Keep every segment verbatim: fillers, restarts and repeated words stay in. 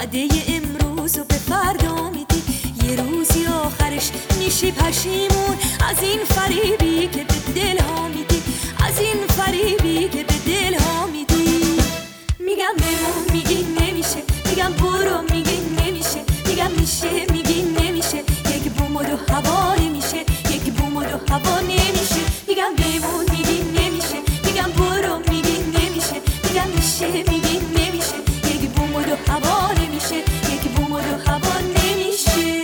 وعده امروز و به فردا میدی، یه روزی آخرش میشی پشیمون از این فریبی که به دل ها میدی، از این فریبی که به دل ها میدی. میگم بمون میگی نمیشه، میگم برو میگی نمیشه، میگم میشه میگی نمیشه، یک بوم و دو هوا نمیشه، یک بوم و دو هوا نمیشه. میگم بمون میگی نمیشه، میگم برو میگی نمیشه، میگم میشه میگی نمیشه، یک بوم و دو هوا نمیشه، یک بوم و دو هوا نمیشه.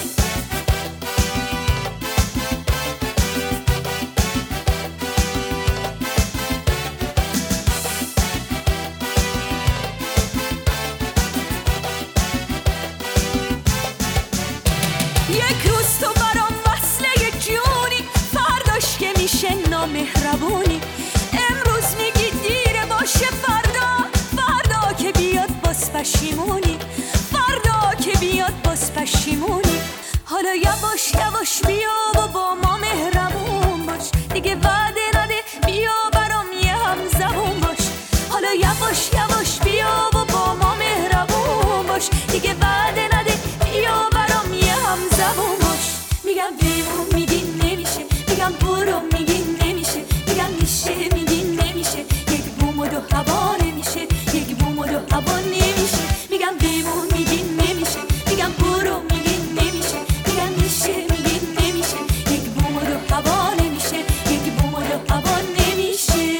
یک روز تو برام وصله جونی، فرداش که میشه نامهربونی. امروز میگی دیره باشه، فردا فردا که بیاد باز پشیمونی، فردا که بیاد باز پشیمونی. حالا یواش یواش بیا و با ما مهربون باش، دیگه وعده نده بیا برام یه هم زبون باش. حالا یواش یواش بیا و با ما مهربون باش، دیگه وعده نده بیا برام یه هم زبون باش. میگم بمون میگی نمیشه، میگم برو میگی نمیشه، میگم میشه میگی نمیشه، یک بوم و دو هوا نمیشه، یک بوم و دو هوا نمیشه. میگم بمون میگی نمیشه، میگم برو میگی نمیشه، میگم میشه میگی نمیشه، یک بوم و دو هوا نمیشه، یک بوم و دو هوا نمیشه.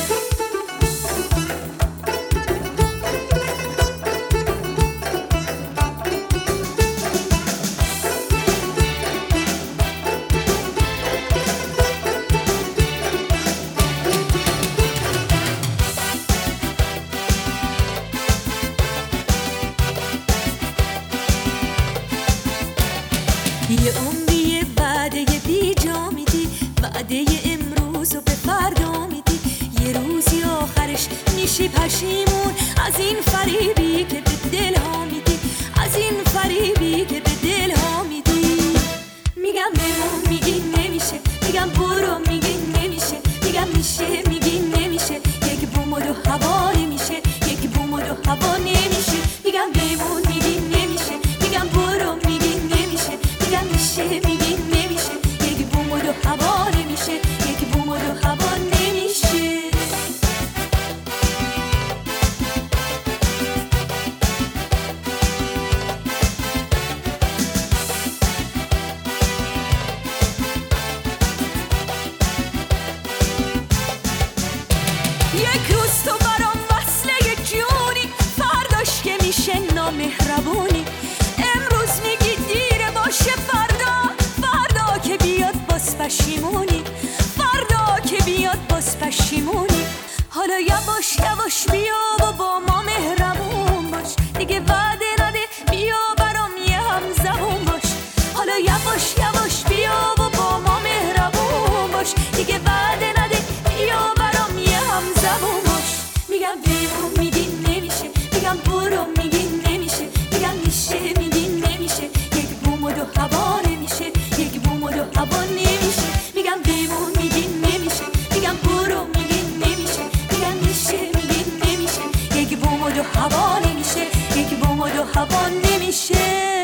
یه عمری وعده بی جا میدی، وعده امروز و به فردا میدی، یه روزی آخرش میشی پشیمون از این فریبی که به دل ها میدی، از این فریبی که به دل ها میدی. میگم بمون میگی نمیشه، میگم برو میگی نمیشه، میگم میشه میگی نمیشه، یک بوم و دو هوا نمیشه، یک بوم و دو هوا نمیشه. میگم بمون میگی نمیشه، میگم برو میگی نمیشه، میگم میشه میگی نمیشه، یک بوم و دو هوا نمیشه، یک بوم و دو هوا نمیشه. یک روز تو برام وصله جونی، فرداش که میشه نامهربونی. امروز میگی دیره باشه، فردا فردا که بیاد باز پشیمونی، فردا که بیاد باز پشیمونی. حالا یواش یواش بیا و با ما مهربون باش، دیگه وعده نده بیا برام یه هم زبون باش. حالا یواش یواش بیا و با ما مهربون باش، دیگه وعده نده بیا برام یه هم زبون باش. میگم بمون میگی نمیشه، میگم برو میگی نمیشه، میگم میشه میگی نمیشه، یک بوم و دو هوا نمیشه، یک بوم و دو هوا نمیشه. میگم بمون میگی نمیشه، میگم برو میگی نمیشه، میگم میشه میگی نمیشه، یک بوم و دو هوا نمیشه، یک بوم و دو هوا نمیشه.